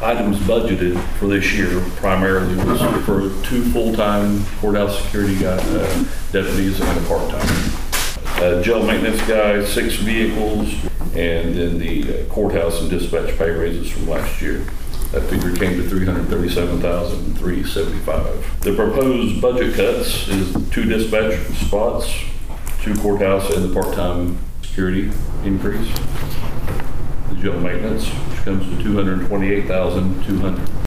items budgeted for this year primarily was for 2 full-time courthouse security deputies and a part-time. Jail maintenance guy, 6 vehicles, and then the courthouse and dispatch pay raises from last year. That figure came to $337,375. The proposed budget cuts is 2 dispatch spots, 2 courthouse, and the part-time security increase. The jail maintenance, which comes to $228,200.